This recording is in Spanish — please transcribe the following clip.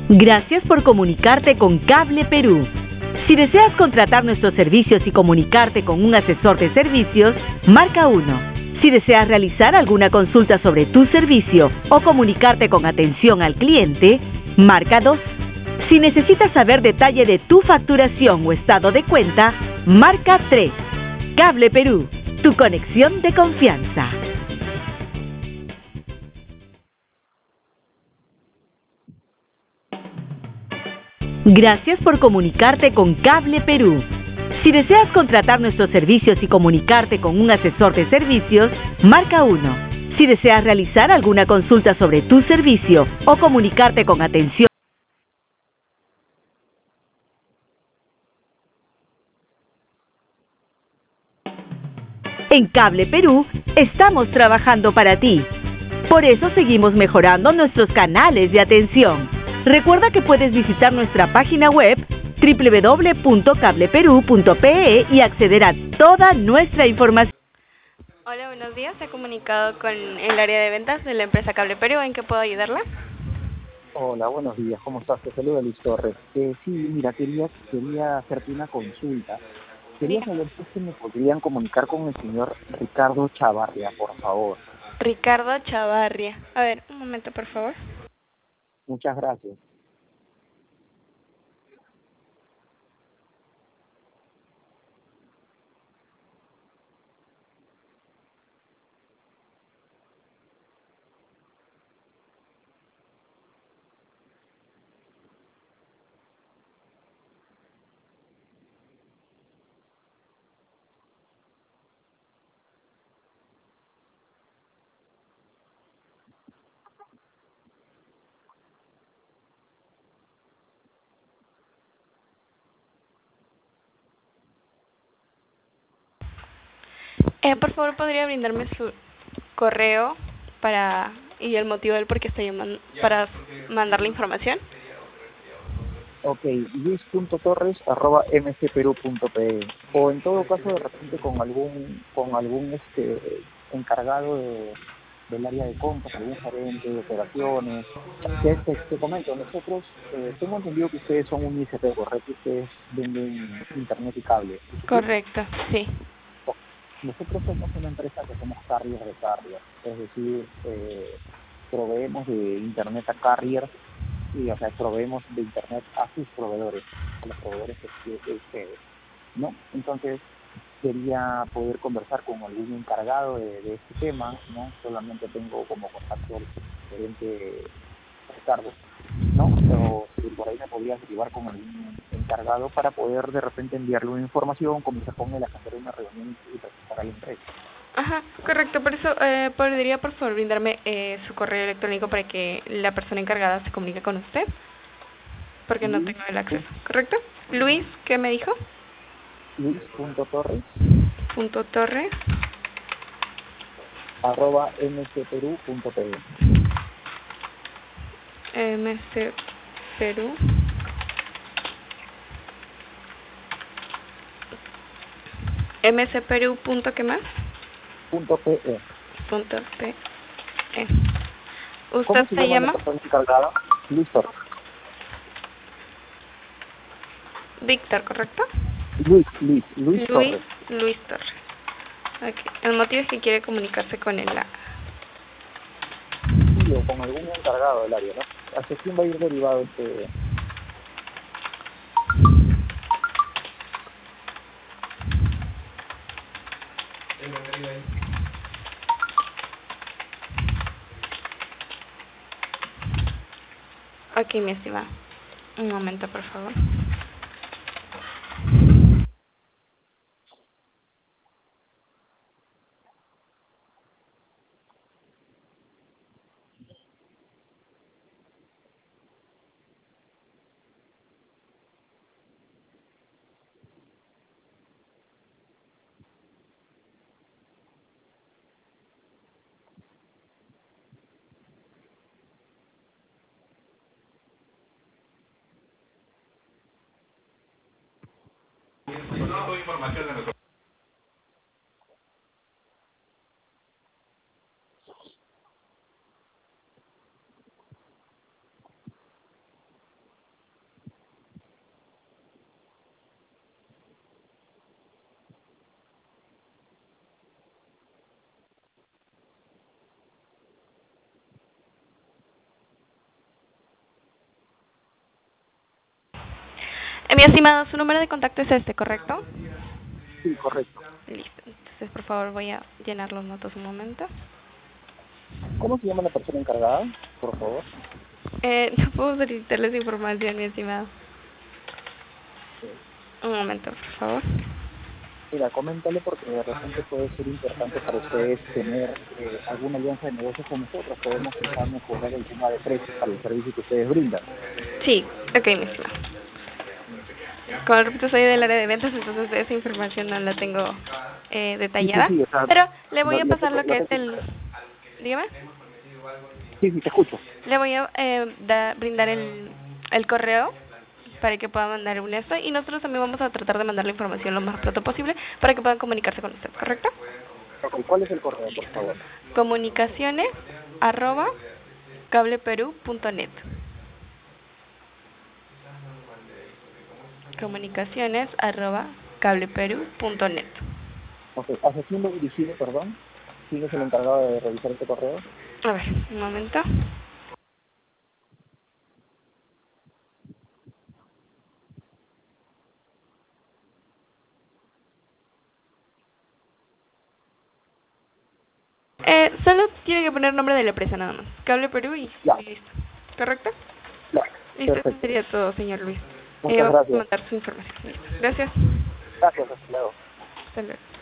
Gracias por comunicarte con Cable Perú. Si deseas contratar nuestros servicios y comunicarte con un asesor de servicios, marca 1. Si deseas realizar alguna consulta sobre tu servicio o comunicarte con atención al cliente, marca 2. Si necesitas saber detalle de tu facturación o estado de cuenta, marca 3. Cable Perú, tu conexión de confianza. Gracias por comunicarte con Cable Perú. Si deseas contratar nuestros servicios y comunicarte con un asesor de servicios, marca 1. Si deseas realizar alguna consulta sobre tu servicio o comunicarte con atención. En Cable Perú estamos trabajando para ti. Por eso seguimos mejorando nuestros canales de atención. Recuerda que puedes visitar nuestra página web www.cableperú.pe y acceder a toda nuestra información. Hola, buenos días. Se ha comunicado con el área de ventas de la empresa Cable Perú. ¿En qué puedo ayudarla? Hola, buenos días. ¿Cómo estás? Te saluda Luis Torres. Sí, mira, quería hacerte una consulta. Quería saber si es que me podrían comunicar con el señor Ricardo Chavarria, por favor. Ricardo Chavarria. A ver, un momento, por favor. Muchas gracias. Por favor, ¿podría brindarme su correo y el motivo del por qué está llamando para mandar la información? Ok, luis.torres@mcperu.pe, o en todo caso de repente con algún encargado del área de compras, algún gerente de operaciones. Te comento, nosotros tengo entendido que ustedes son un ISP, ¿correcto? Ustedes venden internet y cable. ¿Es así? Correcto, sí. Nosotros somos una empresa que somos carrier de carrier, es decir, proveemos de internet a carriers y, o sea, proveemos de internet a sus proveedores, a los proveedores de ustedes, ¿no? Entonces, quería poder conversar con algún encargado de este tema, ¿no? Solamente tengo como contacto al gerente Ricardo, ¿no? Pero si por ahí me podrías derivar con algún encargado para poder de repente enviarle una información, comenzar con él a hacer una reunión y presentar a la empresa. Ajá, correcto. Por eso, ¿podría por favor brindarme su correo electrónico para que la persona encargada se comunique con usted? Porque no tengo el acceso, ¿correcto? Luis, ¿qué me dijo? Luis.torres .torres @mcperu.pe. MC Perú mcperú. ¿Qué más? .pe. .pe. ¿Cómo ¿Usted se se llama la llama? persona encargada? Luis Torres. Víctor, ¿correcto? Luis Torres. Luis Torres. Okay. El motivo es que quiere comunicarse con él. Sí, o con algún encargado del área, ¿no? ¿Hacia quién va a ir derivado este? Ok, mi estimado. Un momento, por favor. Mi estimado, su número de contacto es este, ¿correcto? Sí, correcto. Listo. Entonces, por favor, voy a llenar los datos un momento. ¿Cómo se llama la persona encargada, por favor? No puedo solicitarles información, mi estimado. Un momento, por favor. Mira, coméntale porque de repente puede ser importante para ustedes tener alguna alianza de negocios con nosotros. Podemos quizás mejorar el tema de precios para el servicio que ustedes brindan. Sí, ok, mi estimado. Como repito, soy del área de ventas, entonces esa información no la tengo detallada. Sí, o sea, pero le voy a lo pasar lo que es el... Dígame. Sí, te escucho. Le voy a brindar el correo para que pueda mandar un esto, y nosotros también vamos a tratar de mandar la información lo más pronto posible para que puedan comunicarse con usted, ¿correcto? Okay, ¿cuál es el correo, por favor? comunicaciones@cableperu.net. comunicaciones@cableperu.net. Ok, ¿hacia quién lo dirigido, perdón? ¿Quién es el encargado de revisar este correo? A ver, un momento. Solo tiene que poner nombre de la empresa nada más. Cable Perú y listo. ¿Correcto? Ya, Listo, eso perfecto. sería todo, señor Luis. Muchas Vamos a gracias. mandar su información. Listo. Gracias. Gracias, hasta luego. Hasta luego.